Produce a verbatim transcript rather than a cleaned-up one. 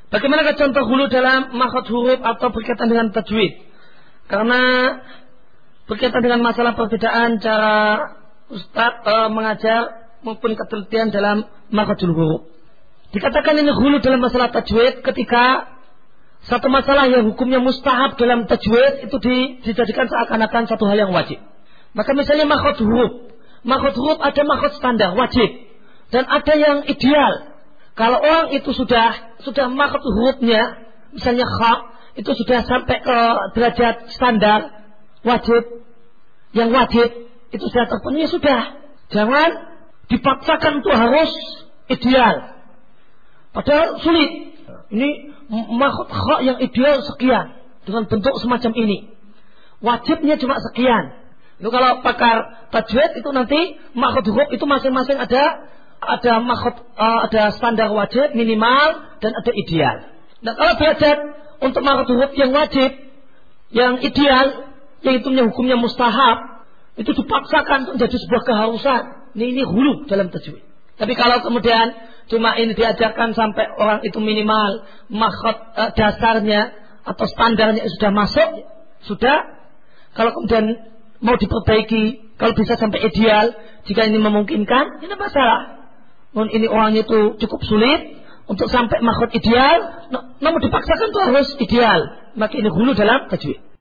Bagaimana contoh hulu dalam makhraj huruf atau berkaitan dengan tajwid? Karena berkaitan dengan masalah perbedaan cara Ustaz e, mengajar maupun ketelitian dalam makhrajul huruf. Dikatakan ini hulu dalam masalah tajwid ketika satu masalah yang hukumnya mustahab dalam tajwid itu di, dijadikan seakan-akan satu hal yang wajib. Maka misalnya makhraj huruf, makhraj huruf ada makhraj standar wajib dan ada yang ideal. Kalau orang itu sudah sudah makhraj hurufnya, misalnya kha, itu sudah sampai ke derajat standar wajib, yang wajib itu sudah terpenuhi, sudah. Jangan dipaksakan untuk harus ideal. Padahal sulit. Ini makhraj kha yang ideal sekian dengan bentuk semacam ini. Wajibnya cuma sekian. Itu kalau pakar tajwid itu nanti makhraj huruf itu masing-masing ada ada makhraj uh, ada standar wajib minimal dan ada ideal. Nah, kalau derajat untuk makhraj huruf yang wajib, yang ideal, yaitu hukumnya mustahab, itu dipaksakan menjadi sebuah keharusan. Ini ini hulu dalam tajwid. Tapi kalau kemudian cuma ini diajarkan sampai orang itu minimal makhraj uh, dasarnya atau standarnya sudah masuk, sudah. Kalau kemudian mau diperbaiki, kalau bisa sampai ideal, jika ini memungkinkan, tidak masalah. Namun ini orangnya itu cukup sulit untuk sampai makhraj ideal, namun dipaksakan itu harus ideal. Maka ini hulu dalam tajwid.